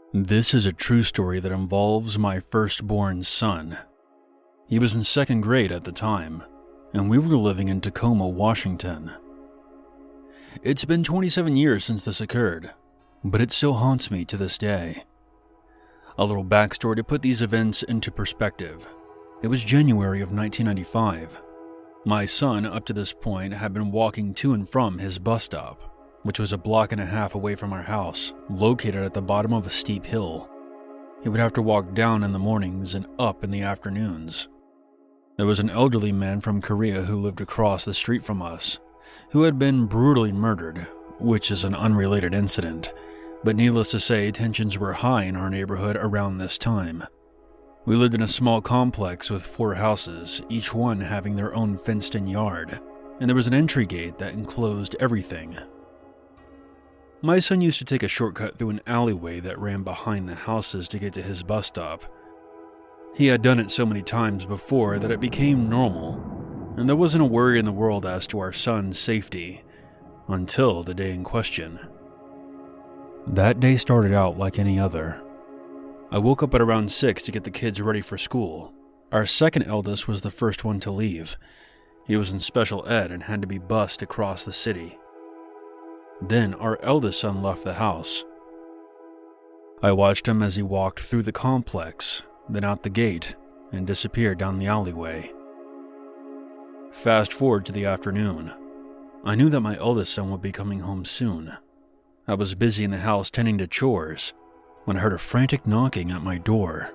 This is a true story that involves my firstborn son. He was in second grade at the time, and we were living in Tacoma, Washington. It's been 27 years since this occurred, but it still haunts me to this day. A little backstory to put these events into perspective. It was January of 1995. My son, up to this point, had been walking to and from his bus stop, which was a block and a half away from our house, located at the bottom of a steep hill. He would have to walk down in the mornings and up in the afternoons. There was an elderly man from Korea who lived across the street from us, who had been brutally murdered, which is an unrelated incident, but needless to say, tensions were high in our neighborhood around this time. We lived in a small complex with 4 houses, each one having their own fenced-in yard, and there was an entry gate that enclosed everything. My son used to take a shortcut through an alleyway that ran behind the houses to get to his bus stop. He had done it so many times before that it became normal, and there wasn't a worry in the world as to our son's safety, until the day in question. That day started out like any other. I woke up at around 6 to get the kids ready for school. Our second eldest was the first one to leave. He was in special ed and had to be bused across the city. Then our eldest son left the house. I watched him as he walked through the complex, then out the gate, and disappeared down the alleyway. Fast forward to the afternoon. I knew that my eldest son would be coming home soon. I was busy in the house tending to chores when I heard a frantic knocking at my door.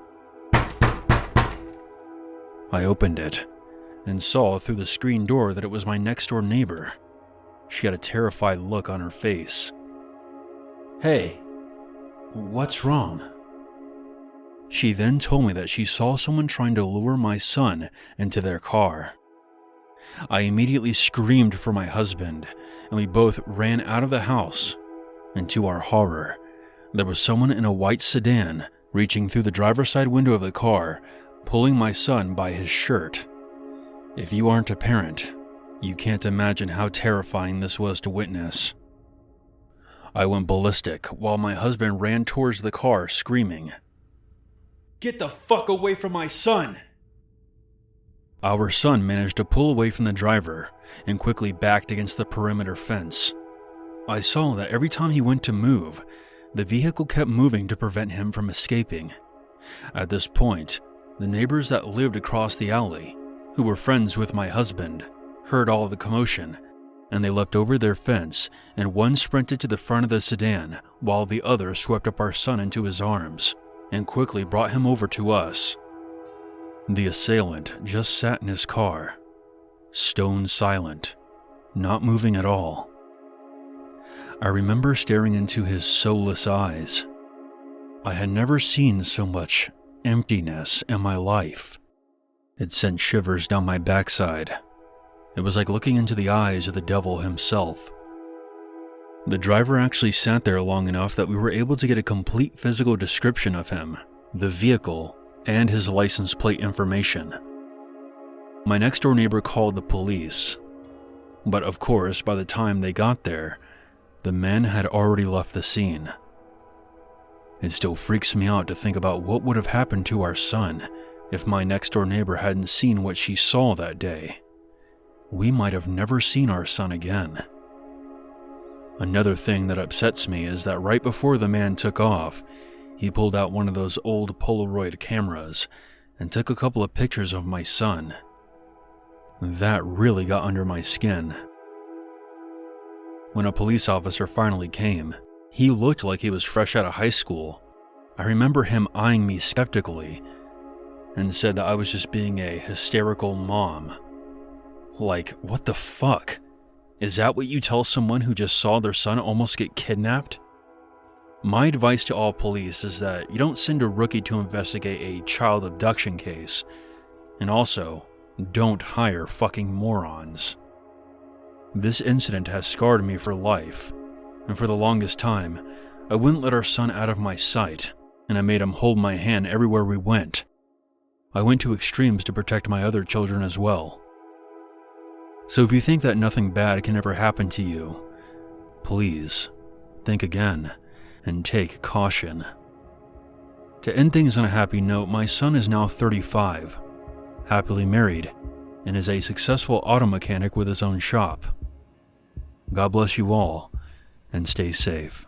I opened it and saw through the screen door that it was my next-door neighbor. She had a terrified look on her face. "Hey, what's wrong?" She then told me that she saw someone trying to lure my son into their car. I immediately screamed for my husband, and we both ran out of the house. And to our horror, there was someone in a white sedan reaching through the driver's side window of the car, pulling my son by his shirt. If you aren't a parent, you can't imagine how terrifying this was to witness. I went ballistic while my husband ran towards the car screaming, "Get the fuck away from my son!" Our son managed to pull away from the driver and quickly backed against the perimeter fence. I saw that every time he went to move, the vehicle kept moving to prevent him from escaping. At this point, the neighbors that lived across the alley, who were friends with my husband, heard all the commotion, and they leapt over their fence, and one sprinted to the front of the sedan while the other swept up our son into his arms and quickly brought him over to us. The assailant just sat in his car, stone silent, not moving at all. I remember staring into his soulless eyes. I had never seen so much emptiness in my life. It sent shivers down my backside. It was like looking into the eyes of the devil himself. The driver actually sat there long enough that we were able to get a complete physical description of him, the vehicle, and his license plate information. My next-door neighbor called the police, but of course, by the time they got there, the man had already left the scene. It still freaks me out to think about what would have happened to our son if my next-door neighbor hadn't seen what she saw that day. We might have never seen our son again. Another thing that upsets me is that right before the man took off, he pulled out one of those old Polaroid cameras and took a couple of pictures of my son. That really got under my skin. When a police officer finally came, he looked like he was fresh out of high school. I remember him eyeing me skeptically and said that I was just being a hysterical mom. Like, what the fuck? Is that what you tell someone who just saw their son almost get kidnapped? My advice to all police is that you don't send a rookie to investigate a child abduction case, and also, don't hire fucking morons. This incident has scarred me for life, and for the longest time, I wouldn't let our son out of my sight, and I made him hold my hand everywhere we went. I went to extremes to protect my other children as well. So if you think that nothing bad can ever happen to you, please think again and take caution. To end things on a happy note, my son is now 35, happily married, and is a successful auto mechanic with his own shop. God bless you all, and stay safe.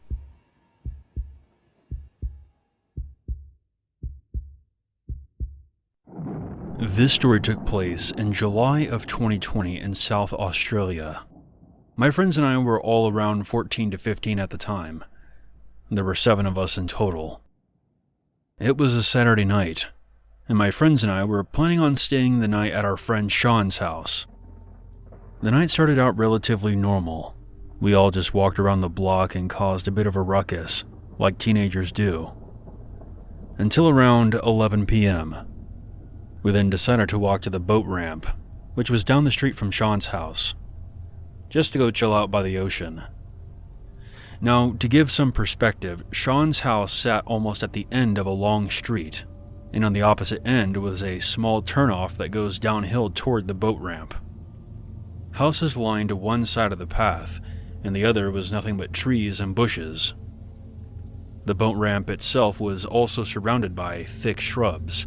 This story took place in July of 2020 in South Australia. My friends and I were all around 14 to 15 at the time. There were 7 of us in total. It was a Saturday night, and my friends and I were planning on staying the night at our friend Sean's house. The night started out relatively normal. We all just walked around the block and caused a bit of a ruckus, like teenagers do. Until around 11 p.m. We then decided to walk to the boat ramp, which was down the street from Sean's house, just to go chill out by the ocean. Now, to give some perspective, Sean's house sat almost at the end of a long street, and on the opposite end was a small turnoff that goes downhill toward the boat ramp. Houses lined one side of the path, and the other was nothing but trees and bushes. The boat ramp itself was also surrounded by thick shrubs.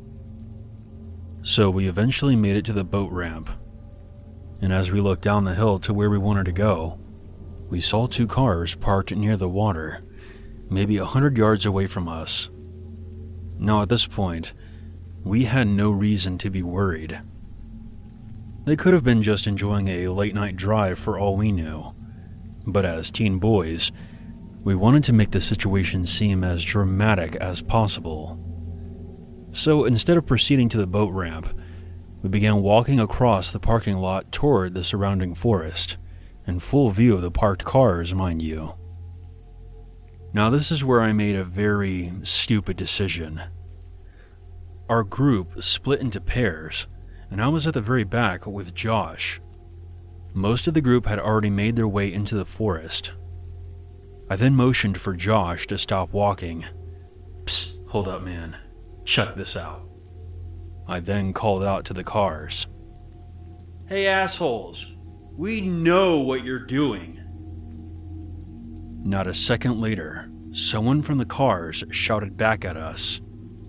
So we eventually made it to the boat ramp, and as we looked down the hill to where we wanted to go, we saw 2 cars parked near the water, maybe 100 yards away from us. Now at this point, we had no reason to be worried. They could have been just enjoying a late-night drive for all we knew, but as teen boys, we wanted to make the situation seem as dramatic as possible. So instead of proceeding to the boat ramp, we began walking across the parking lot toward the surrounding forest, in full view of the parked cars, mind you. Now this is where I made a very stupid decision. Our group split into pairs, and I was at the very back with Josh. Most of the group had already made their way into the forest. I then motioned for Josh to stop walking. Psst, hold up, man. Check this out. I then called out to the cars. Hey assholes, we know what you're doing. Not a second later, someone from the cars shouted back at us.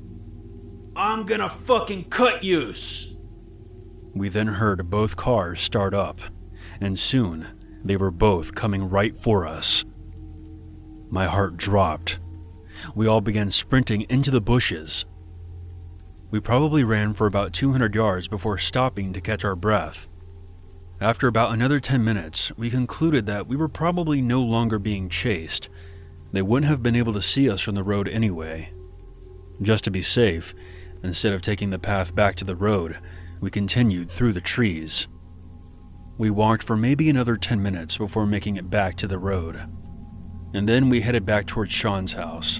I'm gonna fucking cut yous! We then heard both cars start up, and soon they were both coming right for us. My heart dropped. We all began sprinting into the bushes. We probably ran for about 200 yards before stopping to catch our breath. After about another 10 minutes, we concluded that we were probably no longer being chased. They wouldn't have been able to see us from the road anyway. Just to be safe, instead of taking the path back to the road, we continued through the trees. We walked for maybe another 10 minutes before making it back to the road, and then we headed back towards Sean's house.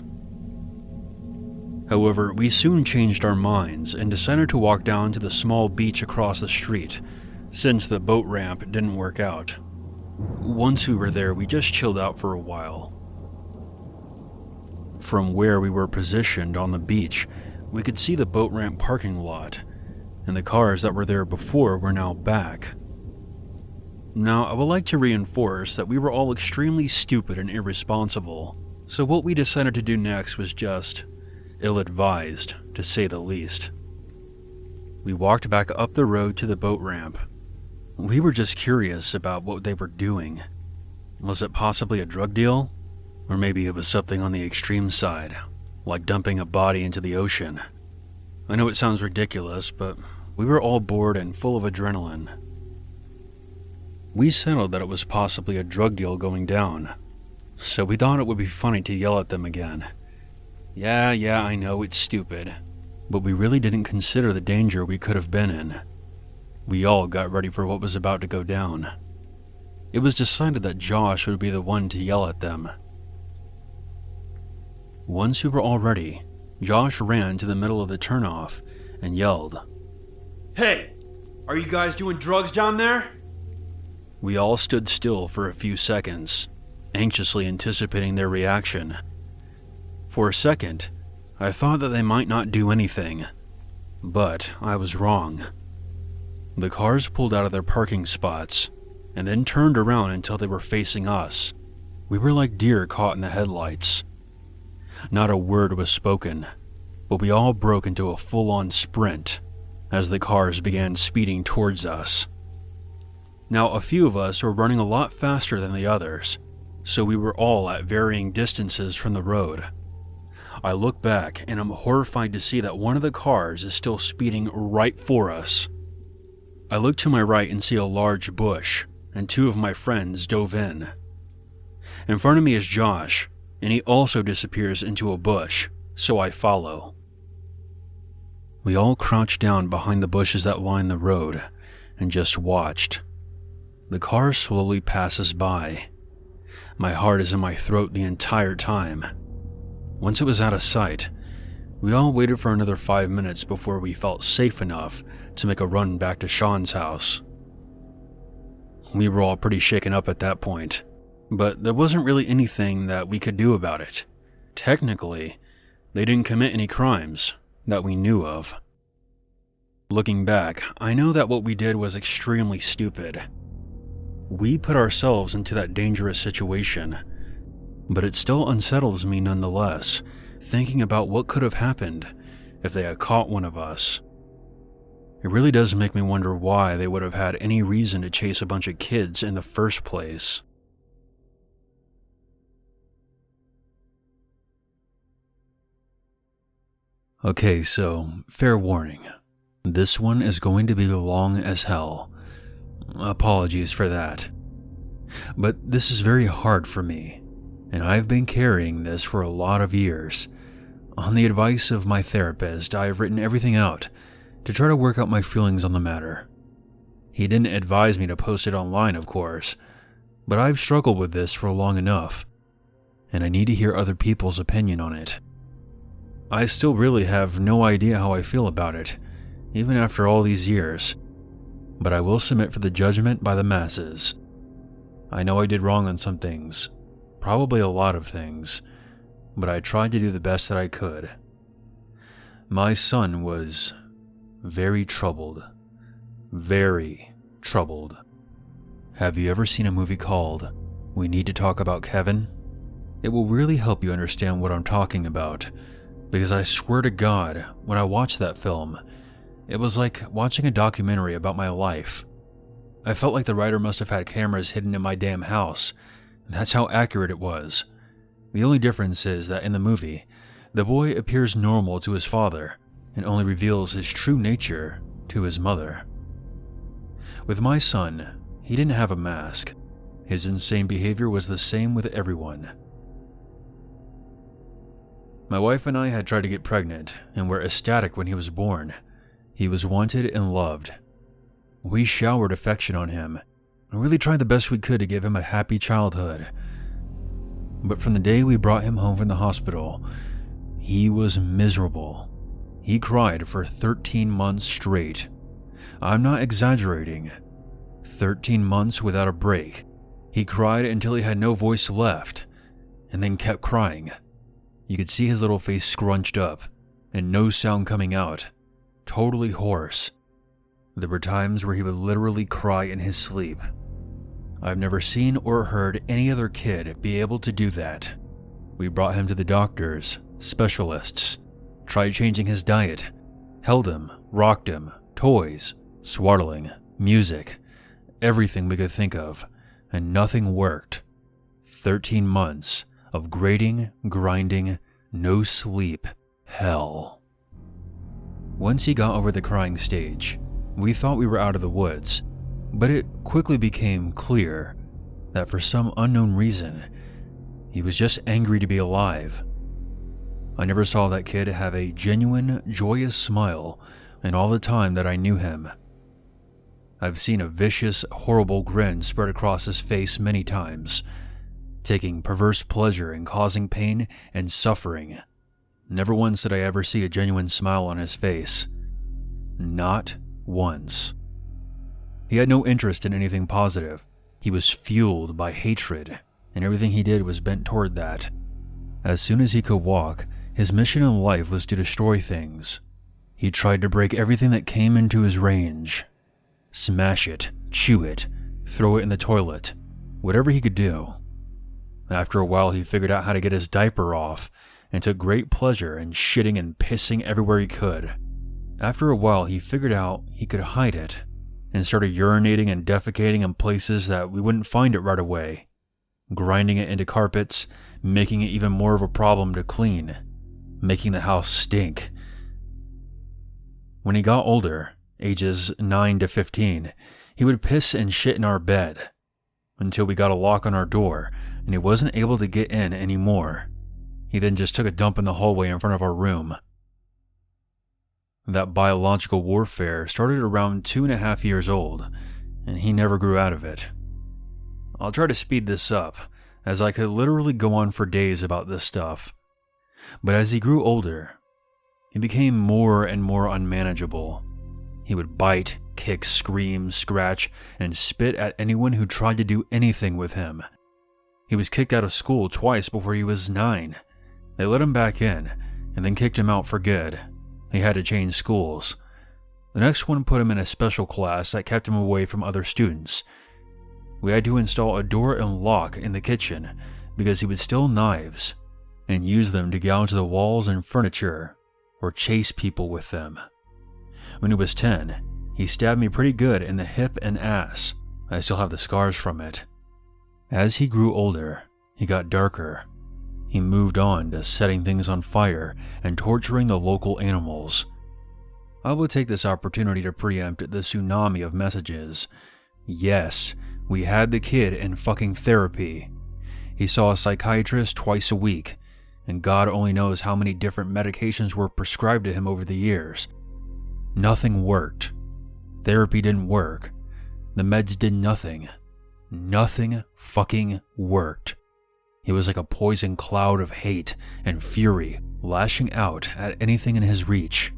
However, we soon changed our minds and decided to walk down to the small beach across the street, since the boat ramp didn't work out. Once we were there, we just chilled out for a while. From where we were positioned on the beach, we could see the boat ramp parking lot, and the cars that were there before were now back. Now, I would like to reinforce that we were all extremely stupid and irresponsible, so what we decided to do next was just ill-advised, to say the least. We walked back up the road to the boat ramp. We were just curious about what they were doing. Was it possibly a drug deal? Or maybe it was something on the extreme side, like dumping a body into the ocean. I know it sounds ridiculous, but we were all bored and full of adrenaline. We settled that it was possibly a drug deal going down, so we thought it would be funny to yell at them again. Yeah, I know it's stupid, but we really didn't consider the danger we could have been in. We all got ready for what was about to go down. It was decided that Josh would be the one to yell at them. Once we were all ready, Josh ran to the middle of the turnoff and yelled, "Hey, are you guys doing drugs down there?" We all stood still for a few seconds, anxiously anticipating their reaction. For a second, I thought that they might not do anything, but I was wrong. The cars pulled out of their parking spots and then turned around until they were facing us. We were like deer caught in the headlights. Not a word was spoken, but we all broke into a full-on sprint as the cars began speeding towards us. Now, a few of us were running a lot faster than the others, so we were all at varying distances from the road. I look back and I'm horrified to see that one of the cars is still speeding right for us. I look to my right and see a large bush, and two of my friends dove in. In front of me is Josh, and he also disappears into a bush, so I follow. We all crouched down behind the bushes that line the road and just watched. The car slowly passes by. My heart is in my throat the entire time. Once it was out of sight, we all waited for another 5 minutes before we felt safe enough to make a run back to Sean's house. We were all pretty shaken up at that point, but there wasn't really anything that we could do about it. Technically, they didn't commit any crimes that we knew of. Looking back, I know that what we did was extremely stupid. We put ourselves into that dangerous situation, but it still unsettles me nonetheless, thinking about what could have happened if they had caught one of us. It really does make me wonder why they would have had any reason to chase a bunch of kids in the first place. Okay, so, fair warning. This one is going to be long as hell. Apologies for that. But this is very hard for me, and I've been carrying this for a lot of years. On the advice of my therapist, I have written everything out to try to work out my feelings on the matter. He didn't advise me to post it online, of course, but I've struggled with this for long enough, and I need to hear other people's opinion on it. I still really have no idea how I feel about it, even after all these years, but I will submit for the judgment by the masses. I know I did wrong on some things, probably a lot of things, but I tried to do the best that I could. My son was very troubled. Very troubled. Have you ever seen a movie called We Need to Talk About Kevin? It will really help you understand what I'm talking about, because I swear to God, when I watched that film, it was like watching a documentary about my life. I felt like the writer must have had cameras hidden in my damn house. That's how accurate it was. The only difference is that in the movie, the boy appears normal to his father and only reveals his true nature to his mother. With my son, he didn't have a mask. His insane behavior was the same with everyone. My wife and I had tried to get pregnant and were ecstatic when he was born. He was wanted and loved. We showered affection on him and really tried the best we could to give him a happy childhood. But from the day we brought him home from the hospital, he was miserable. He cried for 13 months straight. I'm not exaggerating. 13 months without a break. He cried until he had no voice left, and then kept crying. You could see his little face scrunched up, and no sound coming out. Totally hoarse. There were times where he would literally cry in his sleep. I've never seen or heard any other kid be able to do that. We brought him to the doctors, specialists, tried changing his diet, held him, rocked him, toys, swaddling, music, everything we could think of, and nothing worked. 13 months of grating, grinding, no sleep, hell. Once he got over the crying stage, we thought we were out of the woods, but it quickly became clear that for some unknown reason, he was just angry to be alive. I never saw that kid have a genuine, joyous smile in all the time that I knew him. I've seen a vicious, horrible grin spread across his face many times, taking perverse pleasure in causing pain and suffering. Never once did I ever see a genuine smile on his face. Not once. He had no interest in anything positive. He was fueled by hatred, and everything he did was bent toward that. As soon as he could walk, his mission in life was to destroy things. He tried to break everything that came into his range. Smash it, chew it, throw it in the toilet, whatever he could do. After a while, he figured out how to get his diaper off and took great pleasure in shitting and pissing everywhere he could. After a while, he figured out he could hide it and started urinating and defecating in places that we wouldn't find it right away, grinding it into carpets, making it even more of a problem to clean, making the house stink. When he got older, ages 9 to 15, he would piss and shit in our bed until we got a lock on our door and he wasn't able to get in anymore. He then just took a dump in the hallway in front of our room. That biological warfare started around 2.5 years old, and he never grew out of it. I'll try to speed this up, as I could literally go on for days about this stuff. But as he grew older, he became more and more unmanageable. He would bite, kick, scream, scratch, and spit at anyone who tried to do anything with him. He was kicked out of school twice before he was 9. They let him back in, and then kicked him out for good. He had to change schools. The next one put him in a special class that kept him away from other students. We had to install a door and lock in the kitchen because he would steal knives and use them to gouge the walls and furniture or chase people with them. When he was 10, he stabbed me pretty good in the hip and ass. I still have the scars from it. As he grew older, he got darker. He moved on to setting things on fire and torturing the local animals. I will take this opportunity to preempt the tsunami of messages. Yes, we had the kid in fucking therapy. He saw a psychiatrist twice a week, and God only knows how many different medications were prescribed to him over the years. Nothing worked. Therapy didn't work. The meds did nothing. Nothing fucking worked. He was like a poison cloud of hate and fury, lashing out at anything in his reach.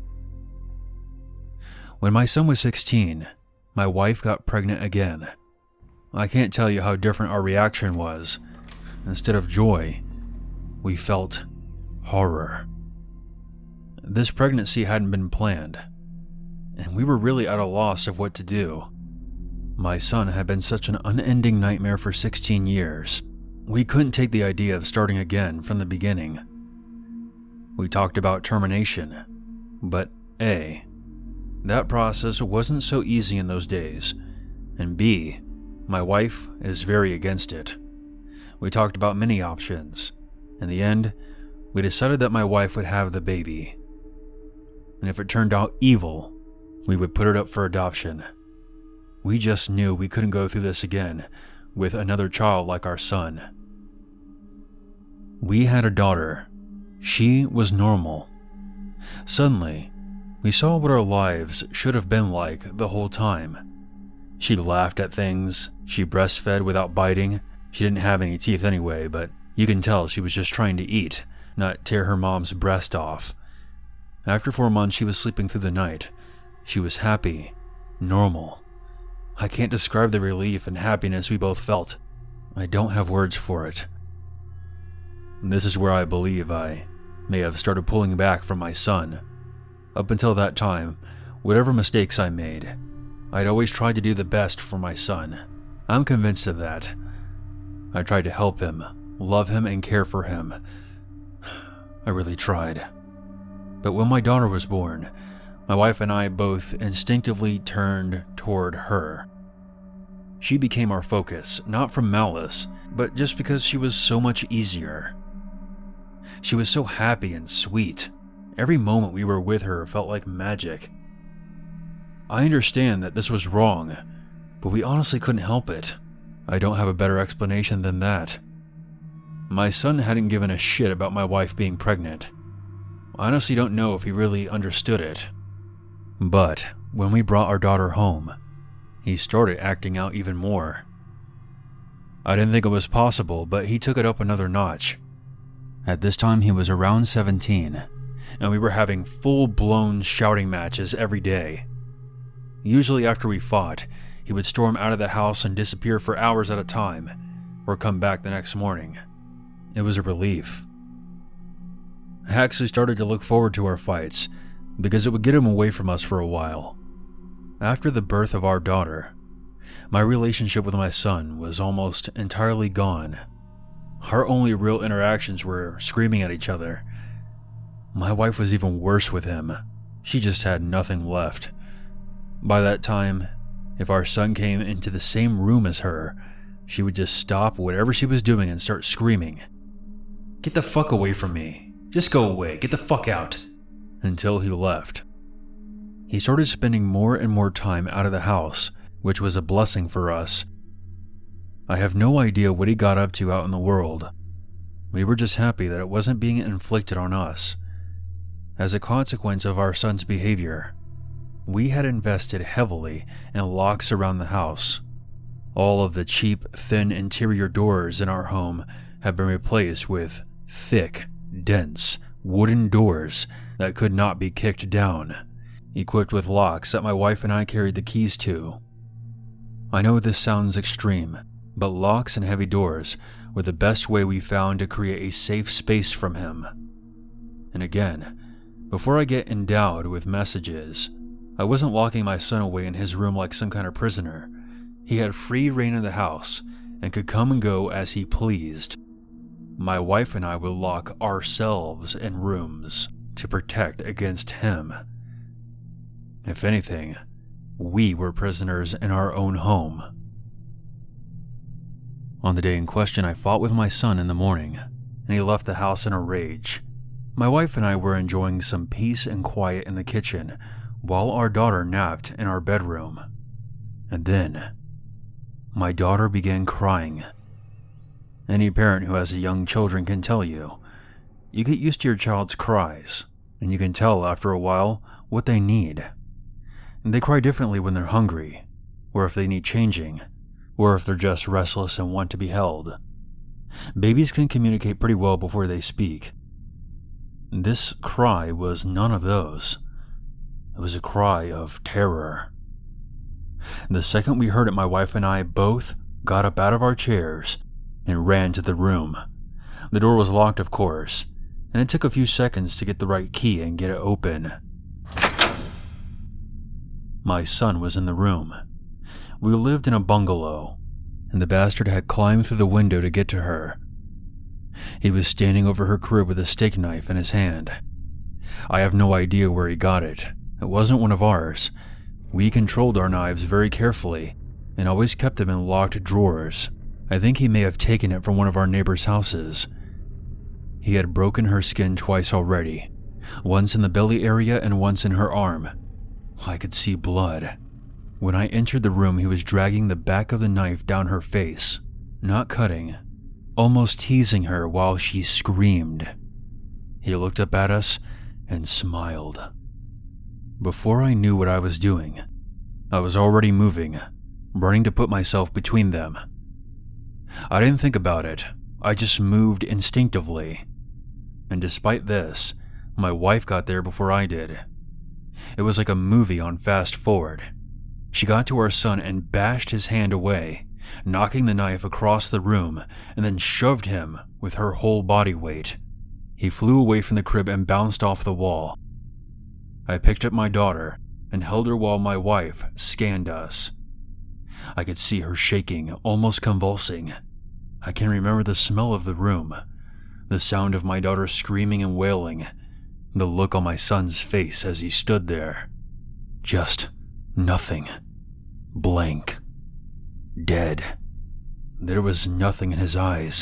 When my son was 16, my wife got pregnant again. I can't tell you how different our reaction was. Instead of joy, we felt horror. This pregnancy hadn't been planned, and we were really at a loss of what to do. My son had been such an unending nightmare for 16 years. We couldn't take the idea of starting again from the beginning. We talked about termination, but A, that process wasn't so easy in those days, and B, my wife is very against it. We talked about many options. In the end, we decided that my wife would have the baby. And if it turned out evil, we would put it up for adoption. We just knew we couldn't go through this again with another child like our son. We had a daughter. She was normal. Suddenly, we saw what our lives should have been like the whole time. She laughed at things, she breastfed without biting. She didn't have any teeth anyway, but you can tell she was just trying to eat, not tear her mom's breast off. After 4 months, she was sleeping through the night. She was happy, normal. I can't describe the relief and happiness we both felt. I don't have words for it. This is where I believe I may have started pulling back from my son. Up until that time, whatever mistakes I made, I'd always tried to do the best for my son. I'm convinced of that. I tried to help him, love him, and care for him. I really tried. But when my daughter was born, my wife and I both instinctively turned toward her. She became our focus, not from malice, but just because she was so much easier. She was so happy and sweet. Every moment we were with her felt like magic. I understand that this was wrong, but we honestly couldn't help it. I don't have a better explanation than that. My son hadn't given a shit about my wife being pregnant. I honestly don't know if he really understood it. But when we brought our daughter home, he started acting out even more. I didn't think it was possible, but he took it up another notch. At this time, he was around 17, and we were having full-blown shouting matches every day. Usually after we fought, he would storm out of the house and disappear for hours at a time, or come back the next morning. It was a relief. I actually started to look forward to our fights, because it would get him away from us for a while. After the birth of our daughter, my relationship with my son was almost entirely gone. Our only real interactions were screaming at each other, My wife was even worse with him. She just had nothing left. By that time, if our son came into the same room as her, she would just stop whatever she was doing and start screaming, "Get the fuck away from me. Just go away. Get the fuck out." Until he left. He started spending more and more time out of the house, which was a blessing for us. I have no idea what he got up to out in the world. We were just happy that it wasn't being inflicted on us. As a consequence of our son's behavior, we had invested heavily in locks around the house. All of the cheap, thin interior doors in our home have been replaced with thick, dense, wooden doors that could not be kicked down, equipped with locks that my wife and I carried the keys to. I know this sounds extreme, but locks and heavy doors were the best way we found to create a safe space from him. And again, before I get endowed with messages, I wasn't locking my son away in his room like some kind of prisoner. He had free reign of the house and could come and go as he pleased. My wife and I would lock ourselves in rooms to protect against him. If anything, we were prisoners in our own home. On the day in question, I fought with my son in the morning, and he left the house in a rage. My wife and I were enjoying some peace and quiet in the kitchen while our daughter napped in our bedroom. And then, my daughter began crying. Any parent who has young children can tell you, you get used to your child's cries, and you can tell after a while what they need. And they cry differently when they're hungry, or if they need changing, or if they're just restless and want to be held. Babies can communicate pretty well before they speak. This cry was none of those. It was a cry of terror. The second we heard it, my wife and I both got up out of our chairs and ran to the room. The door was locked, of course, and it took a few seconds to get the right key and get it open. My son was in the room. We lived in a bungalow, and the bastard had climbed through the window to get to her. He was standing over her crib with a steak knife in his hand. I have no idea where he got it. It wasn't one of ours. We controlled our knives very carefully and always kept them in locked drawers. I think he may have taken it from one of our neighbors' houses. He had broken her skin twice already, once in the belly area and once in her arm. I could see blood. When I entered the room, he was dragging the back of the knife down her face, not cutting, almost teasing her while she screamed. He looked up at us and smiled. Before I knew what I was doing, I was already moving, running to put myself between them. I didn't think about it, I just moved instinctively. And despite this, my wife got there before I did. It was like a movie on fast forward. She got to our son and bashed his hand away, knocking the knife across the room, and then shoved him with her whole body weight. He flew away from the crib and bounced off the wall. I picked up my daughter and held her while my wife scanned us. I could see her shaking, almost convulsing. I can remember the smell of the room, the sound of my daughter screaming and wailing, the look on my son's face as he stood there. Just nothing. Blank. Dead. There was nothing in his eyes.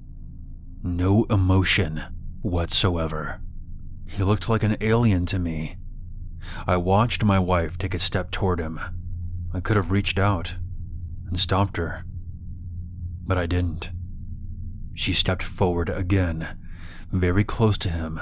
No emotion whatsoever. He looked like an alien to me. I watched my wife take a step toward him. I could have reached out and stopped her, but I didn't. She stepped forward again, very close to him.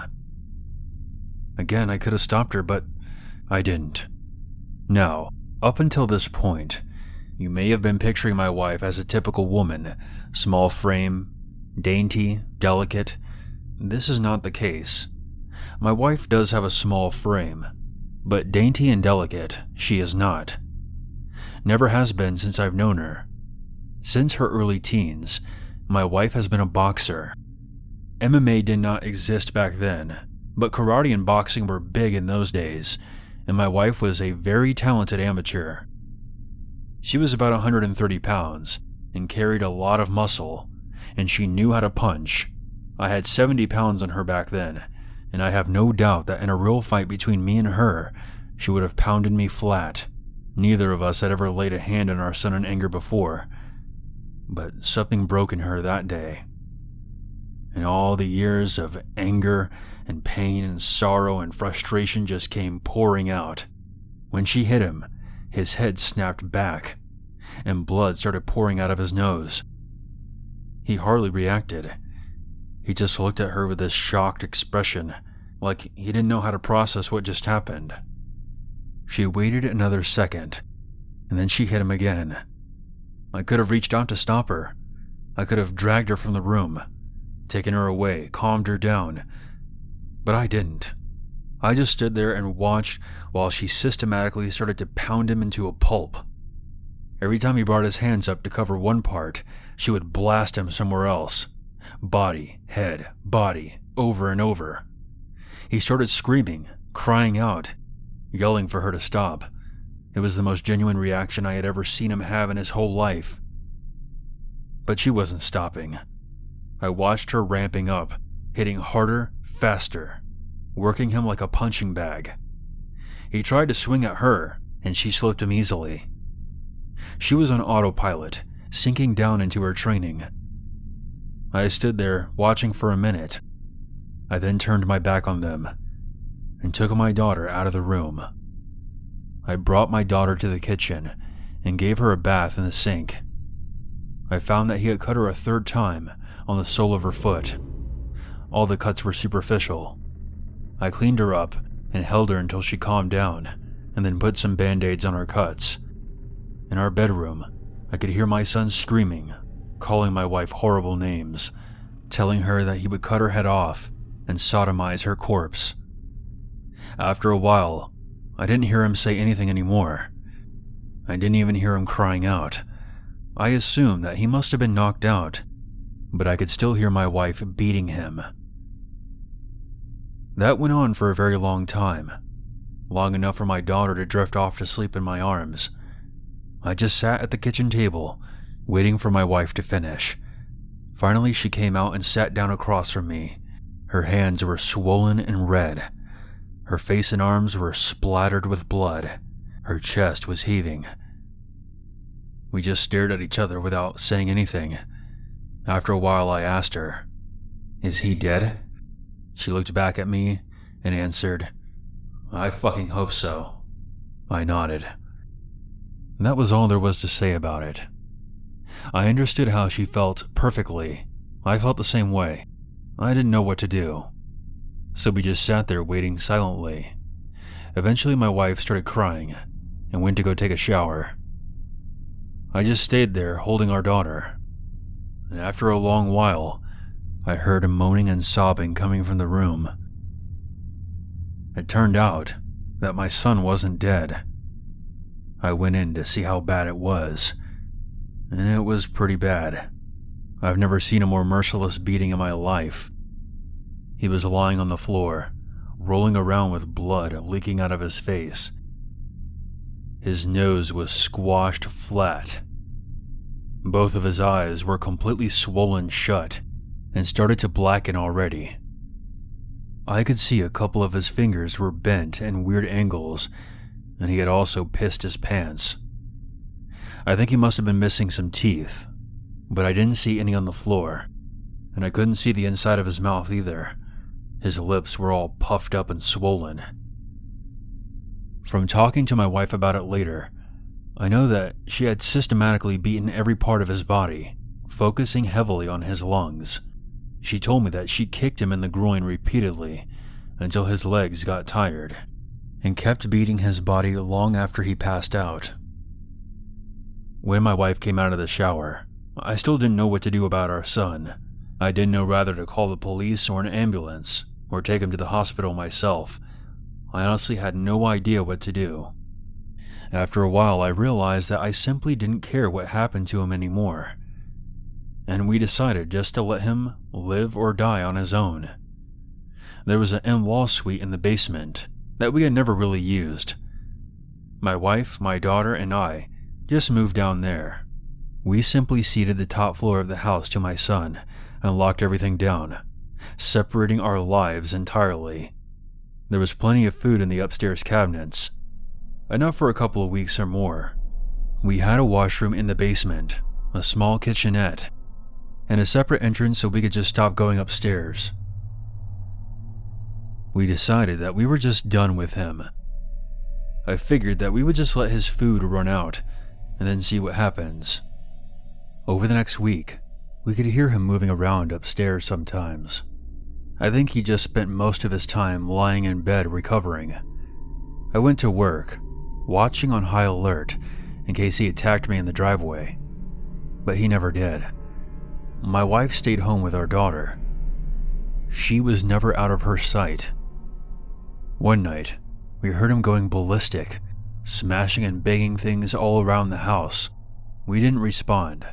Again, I could have stopped her, but I didn't. Now, up until this point, you may have been picturing my wife as a typical woman, small frame, dainty, delicate. This is not the case. My wife does have a small frame, but dainty and delicate she is not. Never has been since I've known her. Since her early teens, my wife has been a boxer. MMA did not exist back then, but karate and boxing were big in those days, and my wife was a very talented amateur. She was about 130 pounds and carried a lot of muscle, and she knew how to punch. I had 70 pounds on her back then, and I have no doubt that in a real fight between me and her, she would have pounded me flat. Neither of us had ever laid a hand on our son in anger before, but something broke in her that day. And all the years of anger and pain and sorrow and frustration just came pouring out. When she hit him, his head snapped back, and blood started pouring out of his nose. He hardly reacted. He just looked at her with this shocked expression, like he didn't know how to process what just happened. She waited another second, and then she hit him again. I could have reached out to stop her. I could have dragged her from the room, taken her away, calmed her down, but I didn't. I just stood there and watched while she systematically started to pound him into a pulp. Every time he brought his hands up to cover one part, she would blast him somewhere else. Body, head, body, over and over. He started screaming, crying out, yelling for her to stop. It was the most genuine reaction I had ever seen him have in his whole life. But she wasn't stopping. I watched her ramping up, hitting harder, faster, working him like a punching bag. He tried to swing at her, and she slipped him easily. She was on autopilot, sinking down into her training. I stood there, watching for a minute. I then turned my back on them, and took my daughter out of the room. I brought my daughter to the kitchen, and gave her a bath in the sink. I found that he had cut her a third time on the sole of her foot. All the cuts were superficial. I cleaned her up and held her until she calmed down, and then put some band-aids on her cuts. In our bedroom, I could hear my son screaming, calling my wife horrible names, telling her that he would cut her head off and sodomize her corpse. After a while, I didn't hear him say anything anymore. I didn't even hear him crying out. I assumed that he must have been knocked out, but I could still hear my wife beating him. That went on for a very long time, long enough for my daughter to drift off to sleep in my arms. I just sat at the kitchen table, waiting for my wife to finish. Finally, she came out and sat down across from me. Her hands were swollen and red. Her face and arms were splattered with blood. Her chest was heaving. We just stared at each other without saying anything. After a while, I asked her, "Is he dead?" She looked back at me and answered, "I fucking hope so." I nodded. That was all there was to say about it. I understood how she felt perfectly. I felt the same way. I didn't know what to do. So we just sat there waiting silently. Eventually my wife started crying and went to go take a shower. I just stayed there holding our daughter. And after a long while, I heard a moaning and sobbing coming from the room. It turned out that my son wasn't dead. I went in to see how bad it was, and it was pretty bad. I've never seen a more merciless beating in my life. He was lying on the floor, rolling around with blood leaking out of his face. His nose was squashed flat. Both of his eyes were completely swollen shut and started to blacken already. I could see a couple of his fingers were bent at weird angles, and he had also pissed his pants. I think he must have been missing some teeth, but I didn't see any on the floor, and I couldn't see the inside of his mouth either. His lips were all puffed up and swollen. From talking to my wife about it later, I know that she had systematically beaten every part of his body, focusing heavily on his lungs. She told me that she kicked him in the groin repeatedly until his legs got tired, and kept beating his body long after he passed out. When my wife came out of the shower, I still didn't know what to do about our son. I didn't know whether to call the police or an ambulance, or take him to the hospital myself. I honestly had no idea what to do. After a while, I realized that I simply didn't care what happened to him anymore, and we decided just to let him live or die on his own. There was an in-law suite in the basement that we had never really used. My wife, my daughter, and I just moved down there. We simply ceded the top floor of the house to my son and locked everything down. separating our lives entirely. There was plenty of food in the upstairs cabinets, enough for a couple of weeks or more. We had a washroom in the basement, a small kitchenette, and a separate entrance so we could just stop going upstairs. We decided that we were just done with him. I figured that we would just let his food run out and then see what happens. Over the next week, we could hear him moving around upstairs sometimes. I think he just spent most of his time lying in bed recovering. I went to work, watching on high alert in case he attacked me in the driveway, but he never did. My wife stayed home with our daughter. She was never out of her sight. One night, we heard him going ballistic, smashing and banging things all around the house. We didn't respond.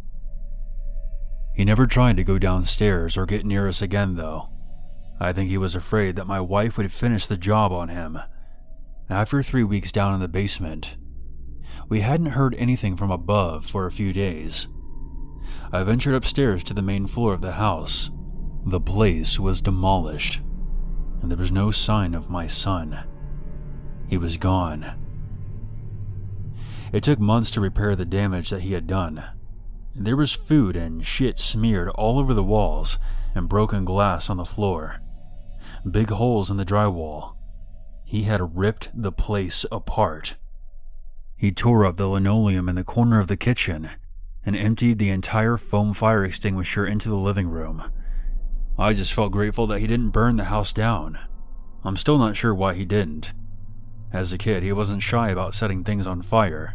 He never tried to go downstairs or get near us again, though. I think he was afraid that my wife would finish the job on him. After 3 weeks down in the basement, we hadn't heard anything from above for a few days. I ventured upstairs to the main floor of the house. The place was demolished, and there was no sign of my son. He was gone. It took months to repair the damage that he had done. There was food and shit smeared all over the walls and broken glass on the floor. Big holes in the drywall. He had ripped the place apart. He tore up the linoleum in the corner of the kitchen and emptied the entire foam fire extinguisher into the living room. I just felt grateful that he didn't burn the house down. I'm still not sure why he didn't. As a kid, he wasn't shy about setting things on fire.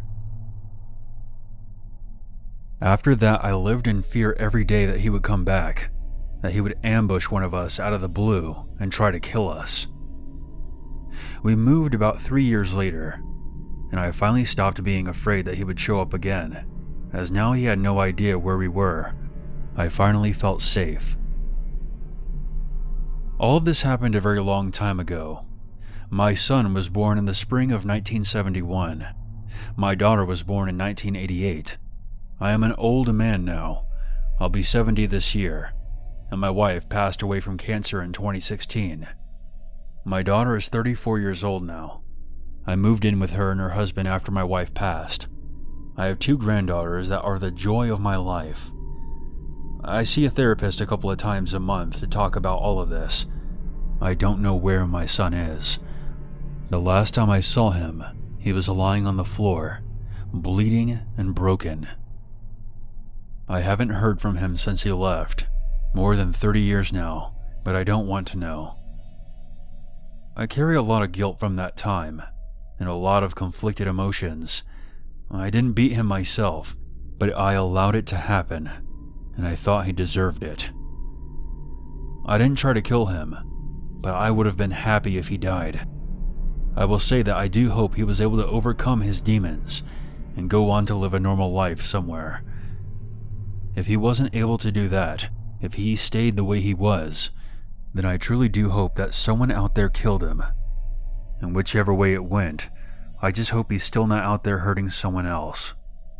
After that, I lived in fear every day that he would come back, that he would ambush one of us out of the blue and try to kill us. We moved about 3 years later, and I finally stopped being afraid that he would show up again, as now he had no idea where we were. I finally felt safe. All of this happened a very long time ago. My son was born in the spring of 1971. My daughter was born in 1988. I am an old man now. I'll be 70 this year, and my wife passed away from cancer in 2016. My daughter is 34 years old now. I moved in with her and her husband after my wife passed. I have 2 granddaughters that are the joy of my life. I see a therapist a couple of times a month to talk about all of this. I don't know where my son is. The last time I saw him, he was lying on the floor, bleeding and broken. I haven't heard from him since he left, more than 30 years now, but I don't want to know. I carry a lot of guilt from that time, and a lot of conflicted emotions. I didn't beat him myself, but I allowed it to happen, and I thought he deserved it. I didn't try to kill him, but I would have been happy if he died. I will say that I do hope he was able to overcome his demons and go on to live a normal life somewhere. If he wasn't able to do that, if he stayed the way he was, then I truly do hope that someone out there killed him. And whichever way it went, I just hope he's still not out there hurting someone else.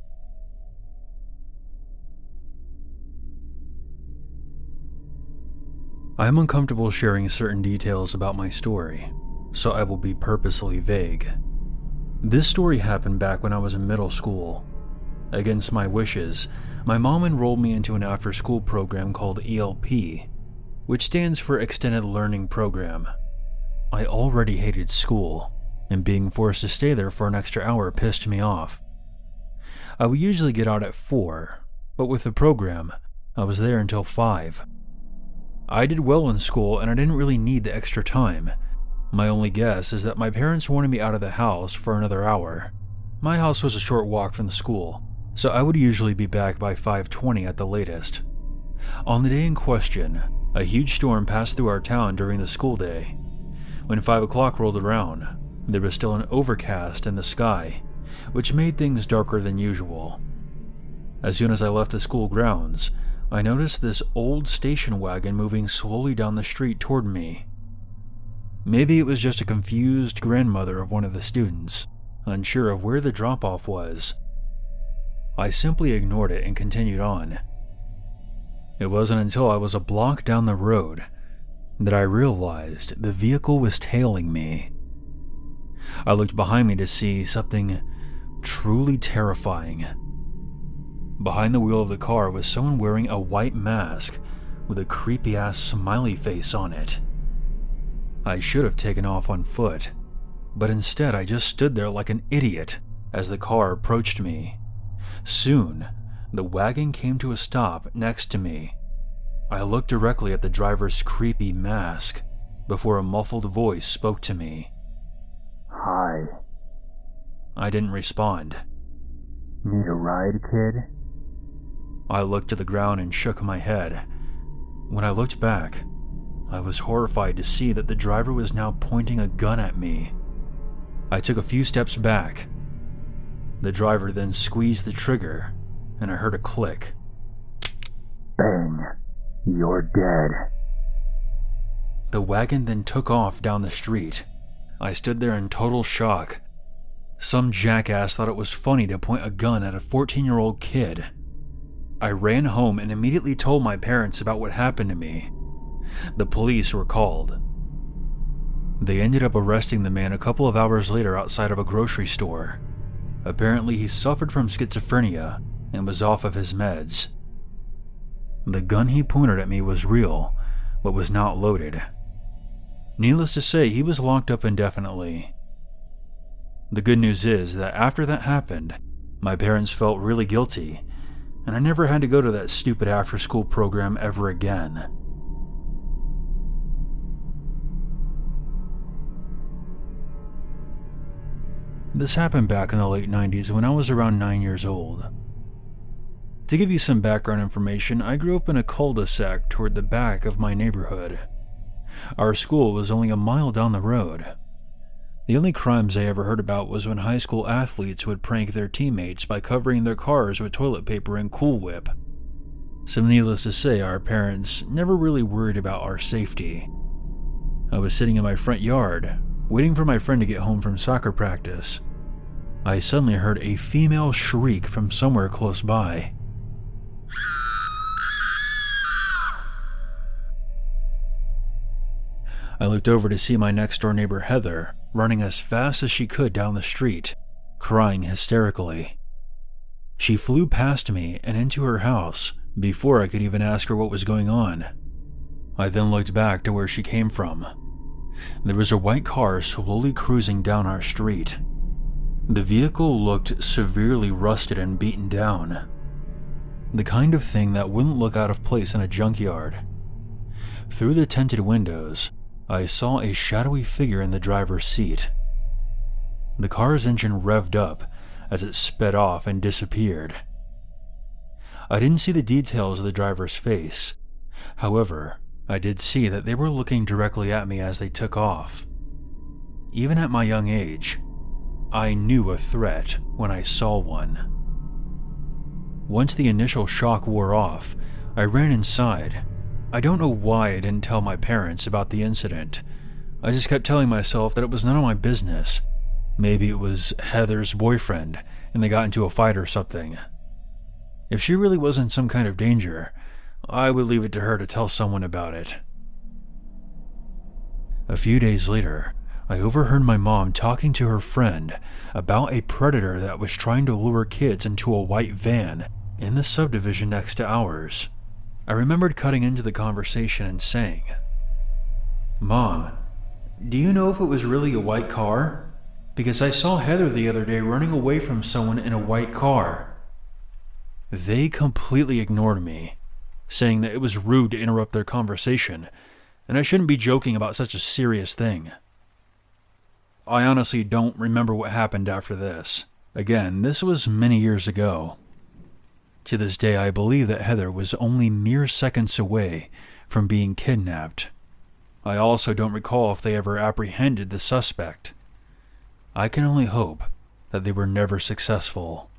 I am uncomfortable sharing certain details about my story, so I will be purposely vague. This story happened back when I was in middle school. Against my wishes, my mom enrolled me into an after-school program called ELP, which stands for Extended Learning Program. I already hated school, and being forced to stay there for an extra hour pissed me off. I would usually get out at 4, but with the program, I was there until 5. I did well in school and I didn't really need the extra time. My only guess is that my parents wanted me out of the house for another hour. My house was a short walk from the school, so I would usually be back by 5:20 at the latest. On the day in question, a huge storm passed through our town during the school day. When 5 o'clock rolled around, there was still an overcast in the sky, which made things darker than usual. As soon as I left the school grounds, I noticed this old station wagon moving slowly down the street toward me. Maybe it was just a confused grandmother of one of the students, unsure of where the drop-off was. I simply ignored it and continued on. It wasn't until I was a block down the road that I realized the vehicle was tailing me. I looked behind me to see something truly terrifying. Behind the wheel of the car was someone wearing a white mask with a creepy-ass smiley face on it. I should have taken off on foot, but instead I just stood there like an idiot as the car approached me. Soon, the wagon came to a stop next to me. I looked directly at the driver's creepy mask before a muffled voice spoke to me. Hi. I didn't respond. Need a ride, kid? I looked to the ground and shook my head. When I looked back, I was horrified to see that the driver was now pointing a gun at me. I took a few steps back. The driver then squeezed the trigger, and I heard a click. Bang. You're dead. The wagon then took off down the street. I stood there in total shock. Some jackass thought it was funny to point a gun at a 14-year-old kid. I ran home and immediately told my parents about what happened to me. The police were called. They ended up arresting the man a couple of hours later outside of a grocery store. Apparently, he suffered from schizophrenia and was off of his meds. The gun he pointed at me was real, but was not loaded. Needless to say, he was locked up indefinitely. The good news is that after that happened, my parents felt really guilty, and I never had to go to that stupid after-school program ever again. This happened back in the late 90s when I was around 9 years old. To give you some background information, I grew up in a cul-de-sac toward the back of my neighborhood. Our school was only a mile down the road. The only crimes I ever heard about was when high school athletes would prank their teammates by covering their cars with toilet paper and Cool Whip. So needless to say, our parents never really worried about our safety. I was sitting in my front yard, waiting for my friend to get home from soccer practice. I suddenly heard a female shriek from somewhere close by. I looked over to see my next-door neighbor Heather running as fast as she could down the street, crying hysterically. She flew past me and into her house before I could even ask her what was going on. I then looked back to where she came from. There was a white car slowly cruising down our street. The vehicle looked severely rusted and beaten down. The kind of thing that wouldn't look out of place in a junkyard. Through the tinted windows, I saw a shadowy figure in the driver's seat. The car's engine revved up as it sped off and disappeared. I didn't see the details of the driver's face. However, I did see that they were looking directly at me as they took off. Even at my young age, I knew a threat when I saw one. Once the initial shock wore off, I ran inside. I don't know why I didn't tell my parents about the incident. I just kept telling myself that it was none of my business. Maybe it was Heather's boyfriend and they got into a fight or something. If she really was in some kind of danger, I would leave it to her to tell someone about it. A few days later, I overheard my mom talking to her friend about a predator that was trying to lure kids into a white van in the subdivision next to ours. I remembered cutting into the conversation and saying, "Mom, do you know if it was really a white car? Because I saw Heather the other day running away from someone in a white car." They completely ignored me, saying that it was rude to interrupt their conversation, and I shouldn't be joking about such a serious thing. I honestly don't remember what happened after this. Again, this was many years ago. To this day, I believe that Heather was only mere seconds away from being kidnapped. I also don't recall if they ever apprehended the suspect. I can only hope that they were never successful.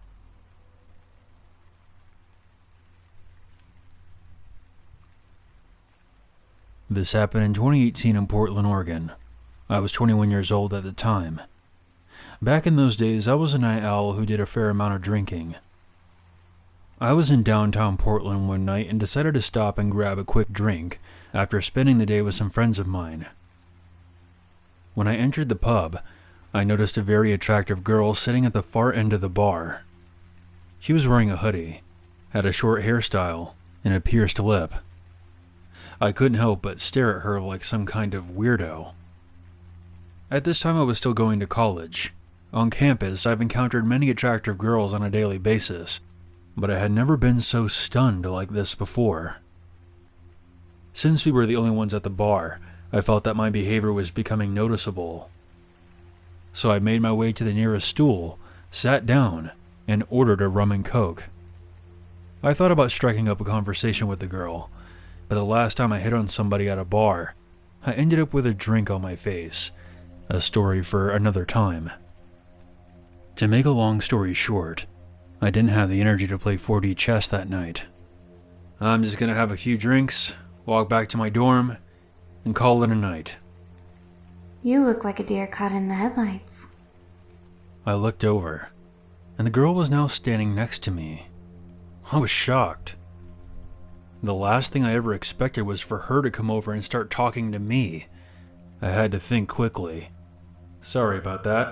This happened in 2018 in Portland, Oregon. I was 21 years old at the time. Back in those days, I was a night owl who did a fair amount of drinking. I was in downtown Portland one night and decided to stop and grab a quick drink after spending the day with some friends of mine. When I entered the pub, I noticed a very attractive girl sitting at the far end of the bar. She was wearing a hoodie, had a short hairstyle, and a pierced lip. I couldn't help but stare at her like some kind of weirdo. At this time I was still going to college. On campus, I've encountered many attractive girls on a daily basis, but I had never been so stunned like this before. Since we were the only ones at the bar, I felt that my behavior was becoming noticeable. So I made my way to the nearest stool, sat down, and ordered a rum and coke. I thought about striking up a conversation with the girl, but the last time I hit on somebody at a bar, I ended up with a drink on my face, a story for another time. To make a long story short, I didn't have the energy to play 4D chess that night. I'm just gonna have a few drinks, walk back to my dorm, and call it a night. You look like a deer caught in the headlights. I looked over, and the girl was now standing next to me. I was shocked. The last thing I ever expected was for her to come over and start talking to me. I had to think quickly. Sorry about that.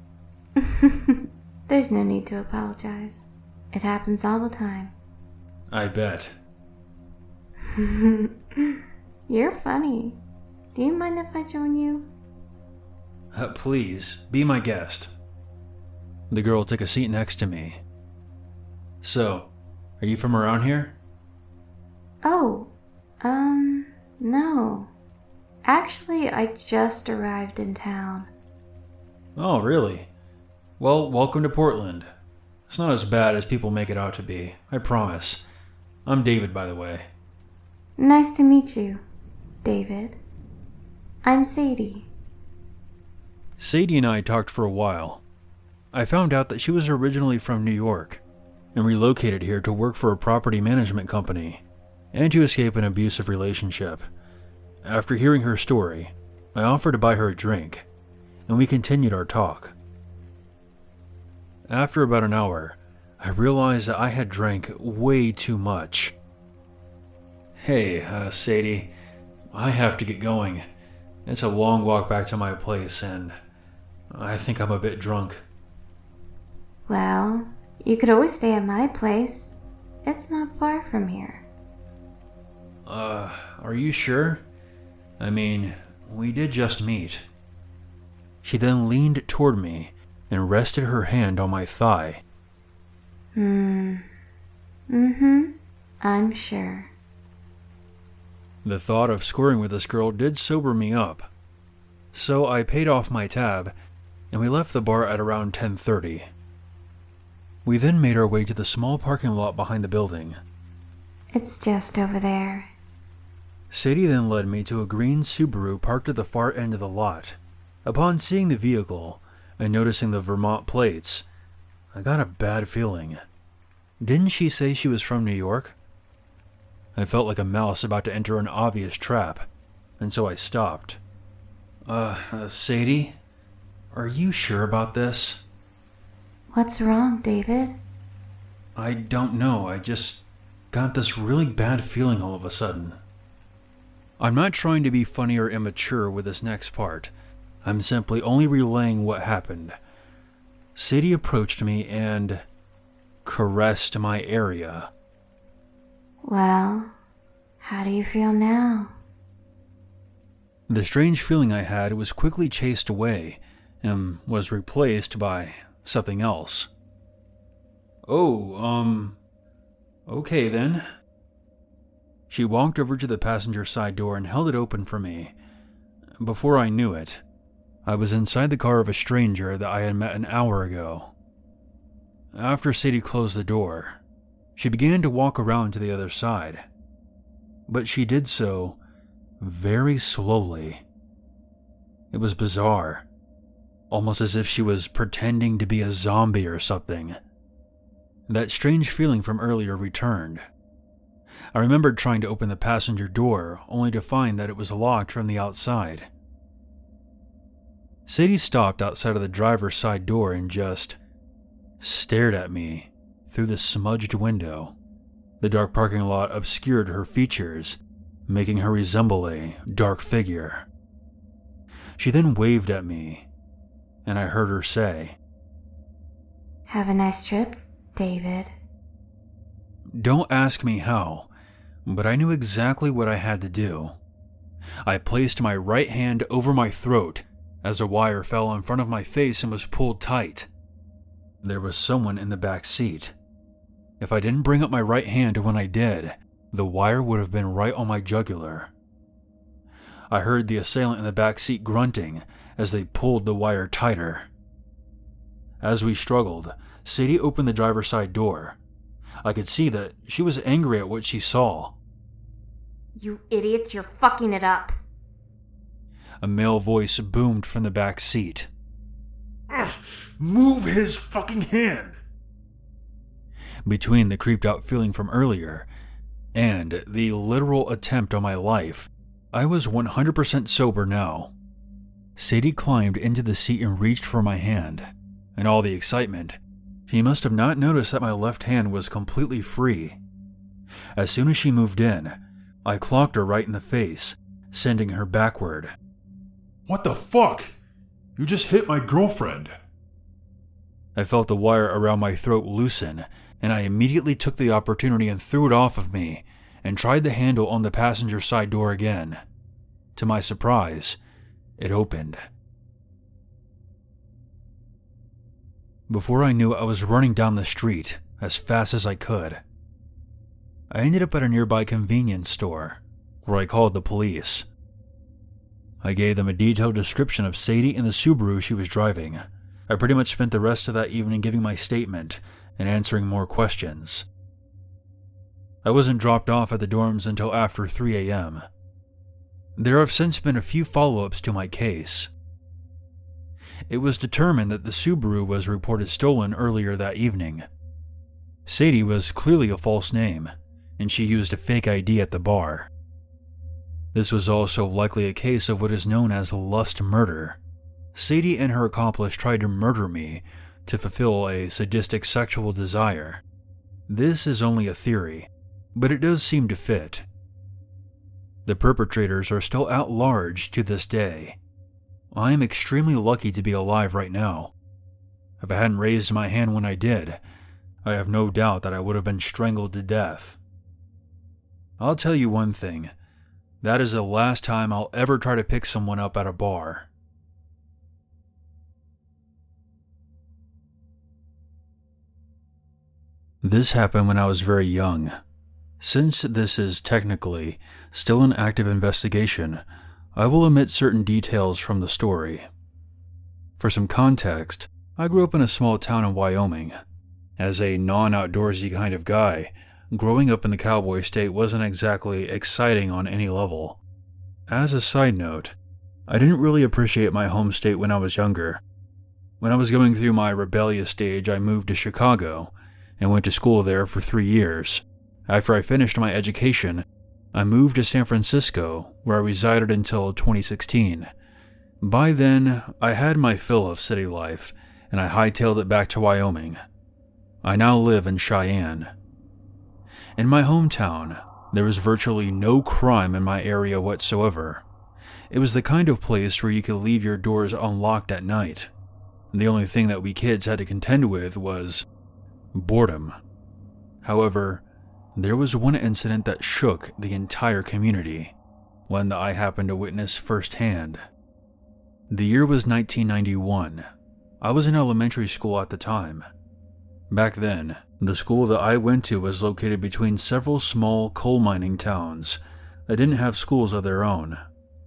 There's no need to apologize. It happens all the time. I bet. You're funny. Do you mind if I join you? Please, be my guest. The girl took a seat next to me. So, are you from around here? Oh, no. Actually, I just arrived in town. Oh, really? Well, welcome to Portland. It's not as bad as people make it out to be, I promise. I'm David, by the way. Nice to meet you, David. I'm Sadie. Sadie and I talked for a while. I found out that she was originally from New York and relocated here to work for a property management company and to escape an abusive relationship. After hearing her story, I offered to buy her a drink, and we continued our talk. After about an hour, I realized that I had drank way too much. Hey, Sadie, I have to get going. It's a long walk back to my place, and I think I'm a bit drunk. Well, you could always stay at my place. It's not far from here. Are you sure? I mean, we did just meet. She then leaned toward me and rested her hand on my thigh. I'm sure. The thought of scoring with this girl did sober me up. So I paid off my tab, and we left the bar at around 10:30. We then made our way to the small parking lot behind the building. It's just over there. Sadie then led me to a green Subaru parked at the far end of the lot. Upon seeing the vehicle and noticing the Vermont plates, I got a bad feeling. Didn't she say she was from New York? I felt like a mouse about to enter an obvious trap, and so I stopped. Sadie, are you sure about this? What's wrong, David? I don't know, I just got this really bad feeling all of a sudden. I'm not trying to be funny or immature with this next part. I'm simply only relaying what happened. Sadie approached me and caressed my area. Well, how do you feel now? The strange feeling I had was quickly chased away and was replaced by something else. Oh, okay then. She walked over to the passenger side door and held it open for me. Before I knew it, I was inside the car of a stranger that I had met an hour ago. After Sadie closed the door, she began to walk around to the other side. But she did so very slowly. It was bizarre, almost as if she was pretending to be a zombie or something. That strange feeling from earlier returned. I remembered trying to open the passenger door, only to find that it was locked from the outside. Sadie stopped outside of the driver's side door and just stared at me through the smudged window. The dark parking lot obscured her features, making her resemble a dark figure. She then waved at me, and I heard her say, "Have a nice trip, David." Don't ask me how, but I knew exactly what I had to do. I placed my right hand over my throat as a wire fell in front of my face and was pulled tight. There was someone in the back seat. If I didn't bring up my right hand when I did, the wire would have been right on my jugular. I heard the assailant in the back seat grunting as they pulled the wire tighter. As we struggled, Sadie opened the driver's side door. I could see that she was angry at what she saw. "You idiots, you're fucking it up." A male voice boomed from the back seat. Move his fucking hand! Between the creeped out feeling from earlier and the literal attempt on my life, I was 100% sober now. Sadie climbed into the seat and reached for my hand. In all the excitement, she must have not noticed that my left hand was completely free. As soon as she moved in, I clocked her right in the face, sending her backward. What the fuck? You just hit my girlfriend. I felt the wire around my throat loosen, and I immediately took the opportunity and threw it off of me and tried the handle on the passenger side door again. To my surprise, it opened. Before I knew it, I was running down the street as fast as I could. I ended up at a nearby convenience store, where I called the police. I gave them a detailed description of Sadie and the Subaru she was driving. I pretty much spent the rest of that evening giving my statement and answering more questions. I wasn't dropped off at the dorms until after 3 a.m. There have since been a few follow-ups to my case. It was determined that the Subaru was reported stolen earlier that evening. Sadie was clearly a false name, and she used a fake ID at the bar. This was also likely a case of what is known as lust murder. Sadie and her accomplice tried to murder me to fulfill a sadistic sexual desire. This is only a theory, but it does seem to fit. The perpetrators are still at large to this day. I am extremely lucky to be alive right now. If I hadn't raised my hand when I did, I have no doubt that I would have been strangled to death. I'll tell you one thing. That is the last time I'll ever try to pick someone up at a bar. This happened when I was very young. Since this is technically still an active investigation, I will omit certain details from the story. For some context, I grew up in a small town in Wyoming. As a non-outdoorsy kind of guy, growing up in the cowboy state wasn't exactly exciting on any level. As a side note, I didn't really appreciate my home state when I was younger. When I was going through my rebellious stage, I moved to Chicago and went to school there for 3 years. After I finished my education, I moved to San Francisco, where I resided until 2016. By then, I had my fill of city life, and I hightailed it back to Wyoming. I now live in Cheyenne. In my hometown, there was virtually no crime in my area whatsoever. It was the kind of place where you could leave your doors unlocked at night. The only thing that we kids had to contend with was boredom. However, there was one incident that shook the entire community, one that I happened to witness firsthand. The year was 1991. I was in elementary school at the time. Back then, the school that I went to was located between several small coal mining towns that didn't have schools of their own.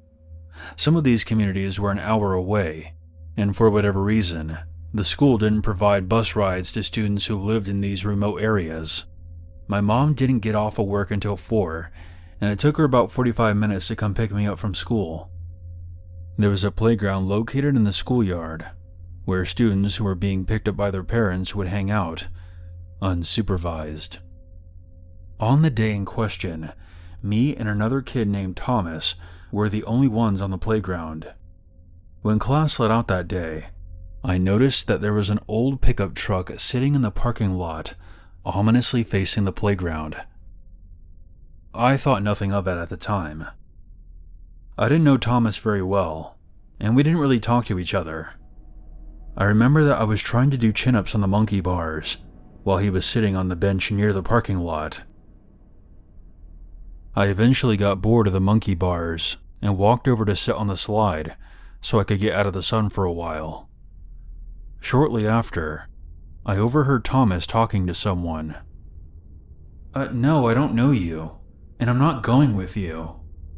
Some of these communities were an hour away, and for whatever reason, the school didn't provide bus rides to students who lived in these remote areas. My mom didn't get off of work until 4, and it took her about 45 minutes to come pick me up from school. There was a playground located in the schoolyard, where students who were being picked up by their parents would hang out, unsupervised. On the day in question, me and another kid named Thomas were the only ones on the playground. When class let out that day, I noticed that there was an old pickup truck sitting in the parking lot ominously facing the playground. I thought nothing of it at the time. I didn't know Thomas very well, and we didn't really talk to each other. I remember that I was trying to do chin-ups on the monkey bars while he was sitting on the bench near the parking lot. I eventually got bored of the monkey bars and walked over to sit on the slide so I could get out of the sun for a while. Shortly after, I overheard Thomas talking to someone. No, I don't know you, and I'm not going with you."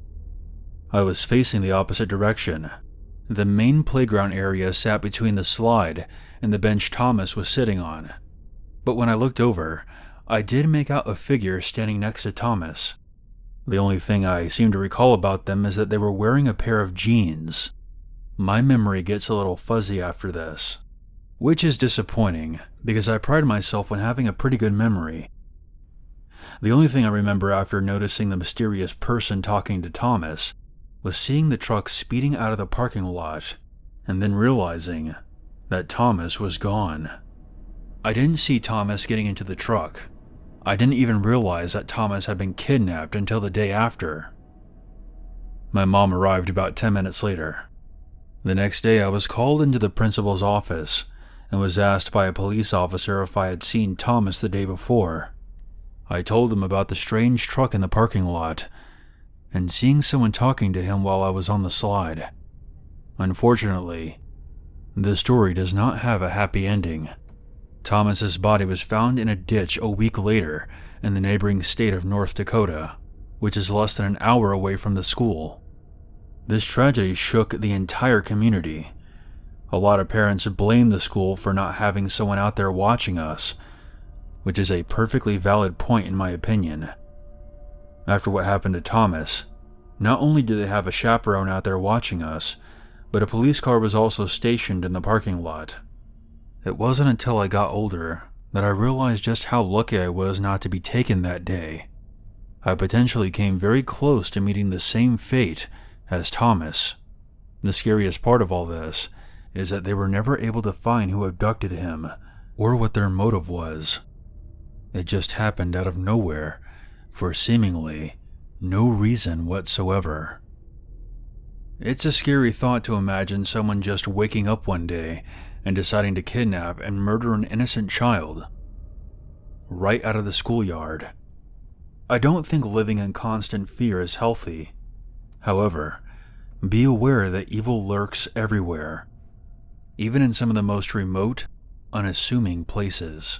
I was facing the opposite direction. The main playground area sat between the slide and the bench Thomas was sitting on. But when I looked over, I did make out a figure standing next to Thomas. The only thing I seem to recall about them is that they were wearing a pair of jeans. My memory gets a little fuzzy after this, which is disappointing because I pride myself on having a pretty good memory. The only thing I remember after noticing the mysterious person talking to Thomas was seeing the truck speeding out of the parking lot and then realizing that Thomas was gone. I didn't see Thomas getting into the truck. I didn't even realize that Thomas had been kidnapped until the day after. My mom arrived about 10 minutes later. The next day I was called into the principal's office and was asked by a police officer if I had seen Thomas the day before. I told him about the strange truck in the parking lot and seeing someone talking to him while I was on the slide. Unfortunately, the story does not have a happy ending. Thomas's body was found in a ditch a week later in the neighboring state of North Dakota, which is less than an hour away from the school. This tragedy shook the entire community. A lot of parents blamed the school for not having someone out there watching us, which is a perfectly valid point in my opinion. After what happened to Thomas, not only did they have a chaperone out there watching us, but a police car was also stationed in the parking lot. It wasn't until I got older that I realized just how lucky I was not to be taken that day. I potentially came very close to meeting the same fate as Thomas. The scariest part of all this is that they were never able to find who abducted him or what their motive was. It just happened out of nowhere for seemingly no reason whatsoever. It's a scary thought to imagine someone just waking up one day and deciding to kidnap and murder an innocent child right out of the schoolyard. I don't think living in constant fear is healthy. However, be aware that evil lurks everywhere, even in some of the most remote, unassuming places.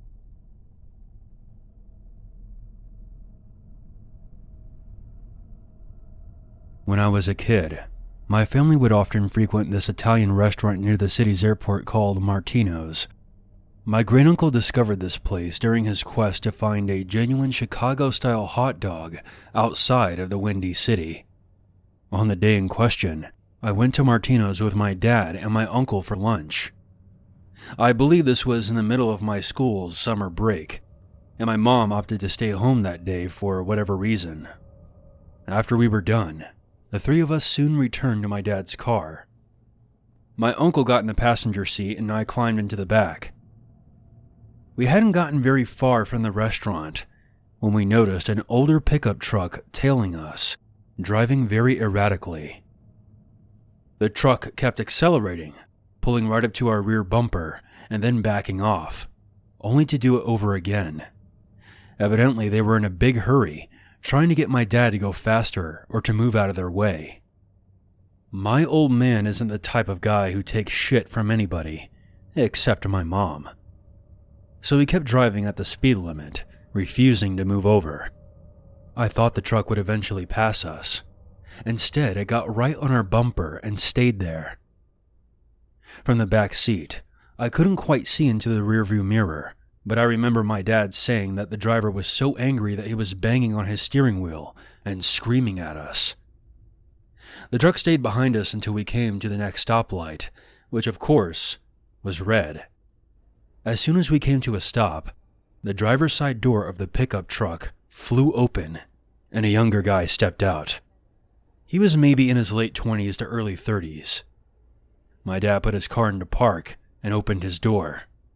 When I was a kid, my family would often frequent this Italian restaurant near the city's airport called Martino's. My great-uncle discovered this place during his quest to find a genuine Chicago-style hot dog outside of the Windy City. On the day in question, I went to Martino's with my dad and my uncle for lunch. I believe this was in the middle of my school's summer break, and my mom opted to stay home that day for whatever reason. After we were done, the three of us soon returned to my dad's car. My uncle got in the passenger seat and I climbed into the back. We hadn't gotten very far from the restaurant when we noticed an older pickup truck tailing us, driving very erratically. The truck kept accelerating, pulling right up to our rear bumper and then backing off, only to do it over again. Evidently, they were in a big hurry, trying to get my dad to go faster or to move out of their way. My old man isn't the type of guy who takes shit from anybody, except my mom. So he kept driving at the speed limit, refusing to move over. I thought the truck would eventually pass us. Instead, it got right on our bumper and stayed there. From the back seat, I couldn't quite see into the rearview mirror, but I remember my dad saying that the driver was so angry that he was banging on his steering wheel and screaming at us. The truck stayed behind us until we came to the next stoplight, which of course was red. As soon as we came to a stop, the driver's side door of the pickup truck flew open and a younger guy stepped out. He was maybe in his late 20s to early 30s. My dad put his car into park and opened his door.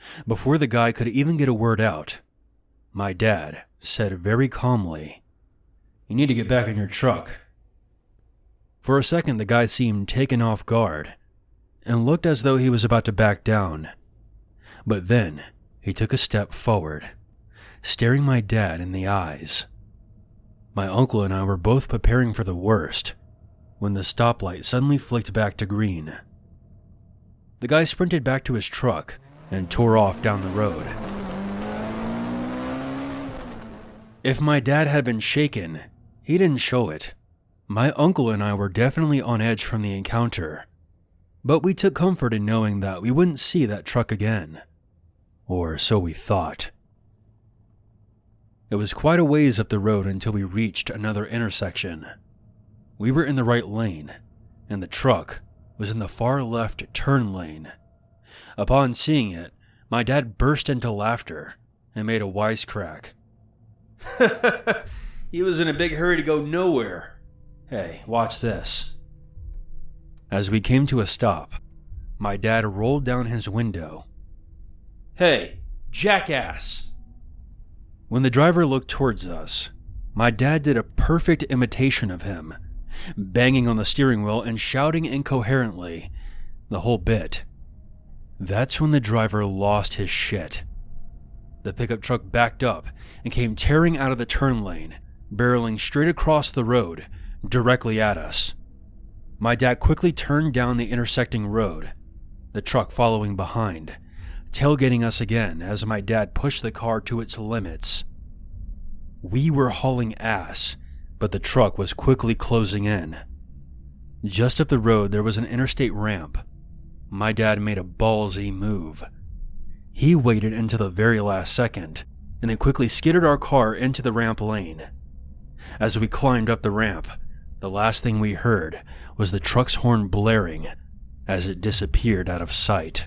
Before the guy could even get a word out, my dad said very calmly, "You need to get back in your truck." For a second, the guy seemed taken off guard and looked as though he was about to back down. But then he took a step forward, staring my dad in the eyes. My uncle and I were both preparing for the worst when the stoplight suddenly flicked back to green. The guy sprinted back to his truck and tore off down the road. If my dad had been shaken, he didn't show it. My uncle and I were definitely on edge from the encounter, but we took comfort in knowing that we wouldn't see that truck again. Or so we thought. It was quite a ways up the road until we reached another intersection. We were in the right lane, and the truck was in the far left turn lane. Upon seeing it, my dad burst into laughter and made a wisecrack. He was in a big hurry to go nowhere. Hey, watch this. As we came to a stop, my dad rolled down his window. "Hey, jackass!" When the driver looked towards us, my dad did a perfect imitation of him, banging on the steering wheel and shouting incoherently, the whole bit. That's when the driver lost his shit. The pickup truck backed up and came tearing out of the turn lane, barreling straight across the road, directly at us. My dad quickly turned down the intersecting road, the truck following behind, tailgating us again as my dad pushed the car to its limits. We were hauling ass, but the truck was quickly closing in. Just up the road there was an interstate ramp. My dad made a ballsy move. He waited until the very last second, and then quickly skidded our car into the ramp lane. As we climbed up the ramp, the last thing we heard was the truck's horn blaring as it disappeared out of sight.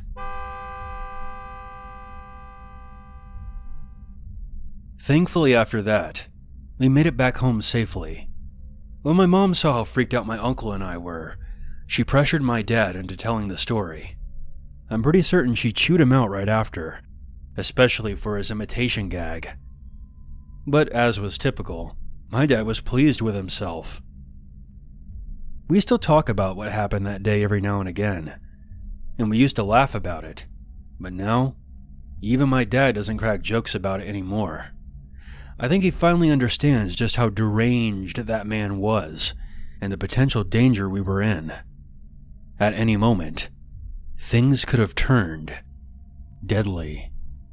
Thankfully, after that, we made it back home safely. When my mom saw how freaked out my uncle and I were, she pressured my dad into telling the story. I'm pretty certain she chewed him out right after, especially for his imitation gag. But as was typical, my dad was pleased with himself. We still talk about what happened that day every now and again, and we used to laugh about it, but now, even my dad doesn't crack jokes about it anymore. I think he finally understands just how deranged that man was, and the potential danger we were in. At any moment, things could have turned deadly.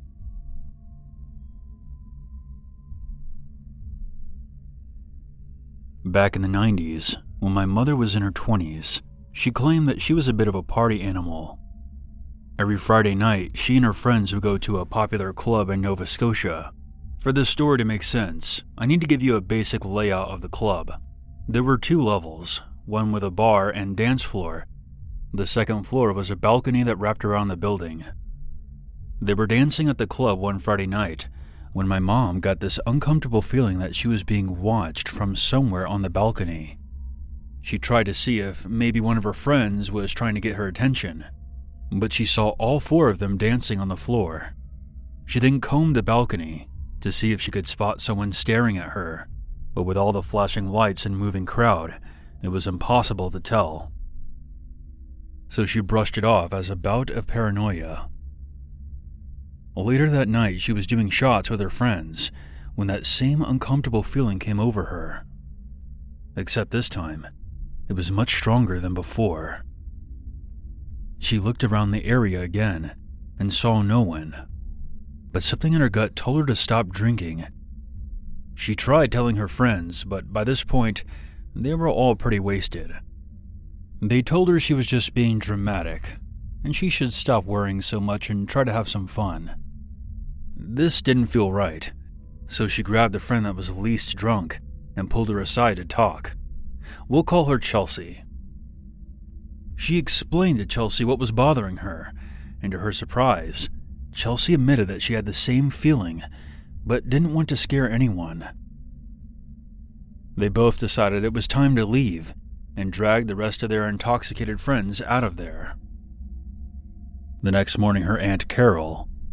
Back in the 90s, when my mother was in her 20s, she claimed that she was a bit of a party animal. Every Friday night, she and her friends would go to a popular club in Nova Scotia. For this story to make sense, I need to give you a basic layout of the club. There were 2 levels, one with a bar and dance floor. The second floor was a balcony that wrapped around the building. They were dancing at the club one Friday night when my mom got this uncomfortable feeling that she was being watched from somewhere on the balcony. She tried to see if maybe one of her friends was trying to get her attention, but she saw all 4 of them dancing on the floor. She then combed the balcony to see if she could spot someone staring at her, but with all the flashing lights and moving crowd, it was impossible to tell. So she brushed it off as a bout of paranoia. Later that night, she was doing shots with her friends when that same uncomfortable feeling came over her. Except this time, it was much stronger than before. She looked around the area again and saw no one, but something in her gut told her to stop drinking. She tried telling her friends, but by this point, they were all pretty wasted. They told her she was just being dramatic, and she should stop worrying so much and try to have some fun. This didn't feel right, so she grabbed the friend that was least drunk and pulled her aside to talk. We'll call her Chelsea. She explained to Chelsea what was bothering her, and to her surprise, Chelsea admitted that she had the same feeling, but didn't want to scare anyone. They both decided it was time to leave, and dragged the rest of their intoxicated friends out of there. The next morning, her Aunt Carol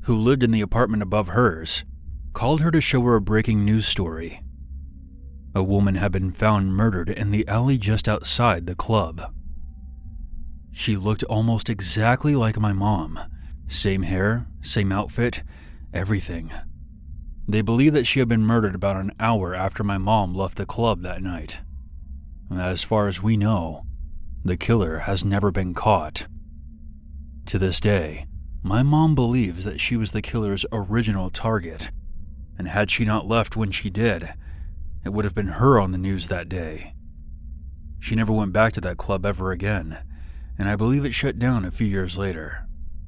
who lived in the apartment above hers, called her to show her a breaking news story. A woman had been found murdered in the alley just outside the club. She looked almost exactly like my mom. Same hair, same outfit, everything. They believe that she had been murdered about an hour after my mom left the club that night. As far as we know, the killer has never been caught. To this day, my mom believes that she was the killer's original target, and had she not left when she did, it would have been her on the news that day. She never went back to that club ever again, and I believe it shut down a few years later.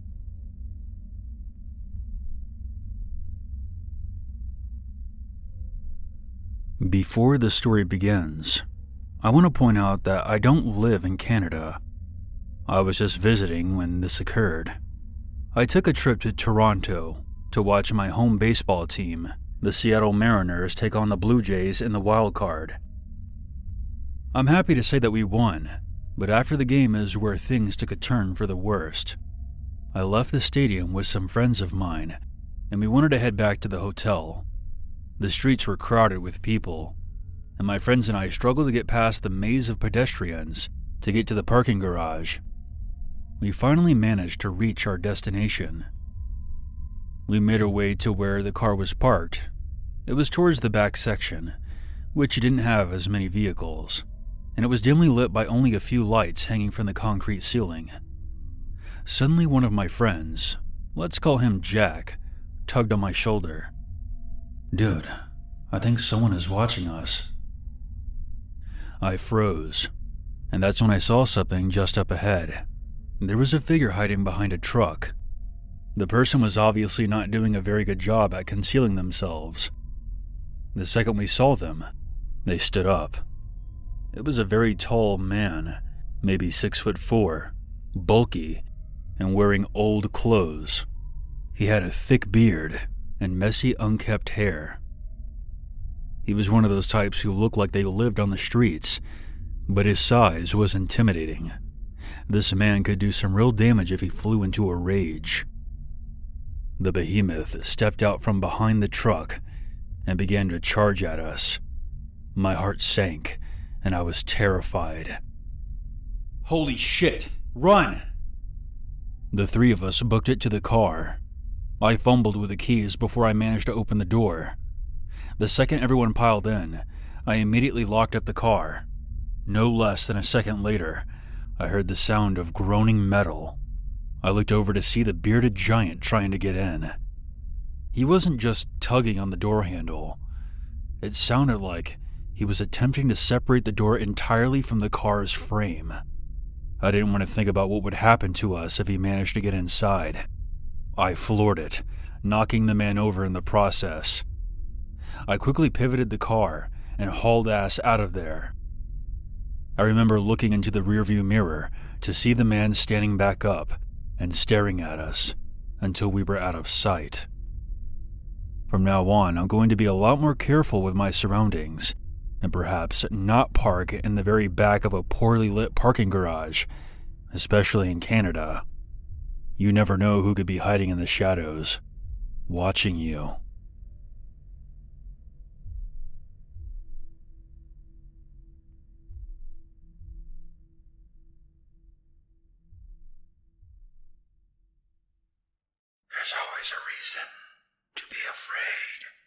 Before the story begins, I want to point out that I don't live in Canada. I was just visiting when this occurred. I took a trip to Toronto to watch my home baseball team, the Seattle Mariners, take on the Blue Jays in the wild card. I'm happy to say that we won, but after the game is where things took a turn for the worst. I left the stadium with some friends of mine, and we wanted to head back to the hotel. The streets were crowded with people, and my friends and I struggled to get past the maze of pedestrians to get to the parking garage. We finally managed to reach our destination. We made our way to where the car was parked. It was towards the back section, which didn't have as many vehicles, and it was dimly lit by only a few lights hanging from the concrete ceiling. Suddenly one of my friends, let's call him Jack, tugged on my shoulder. "Dude, I think someone is watching us." I froze, and that's when I saw something just up ahead. There was a figure hiding behind a truck. The person was obviously not doing a very good job at concealing themselves. The second we saw them, they stood up. It was a very tall man, maybe 6'4", bulky, and wearing old clothes. He had a thick beard and messy, unkempt hair. He was one of those types who looked like they lived on the streets, but his size was intimidating. This man could do some real damage if he flew into a rage. The behemoth stepped out from behind the truck and began to charge at us. My heart sank, and I was terrified. "Holy shit! Run!" The three of us booked it to the car. I fumbled with the keys before I managed to open the door. The second everyone piled in, I immediately locked up the car. No less than a second later, I heard the sound of groaning metal. I looked over to see the bearded giant trying to get in. He wasn't just tugging on the door handle. It sounded like he was attempting to separate the door entirely from the car's frame. I didn't want to think about what would happen to us if he managed to get inside. I floored it, knocking the man over in the process. I quickly pivoted the car and hauled ass out of there. I remember looking into the rearview mirror to see the man standing back up and staring at us until we were out of sight. From now on, I'm going to be a lot more careful with my surroundings and perhaps not park in the very back of a poorly lit parking garage, especially in Canada. You never know who could be hiding in the shadows, watching you. There's always a reason to be afraid.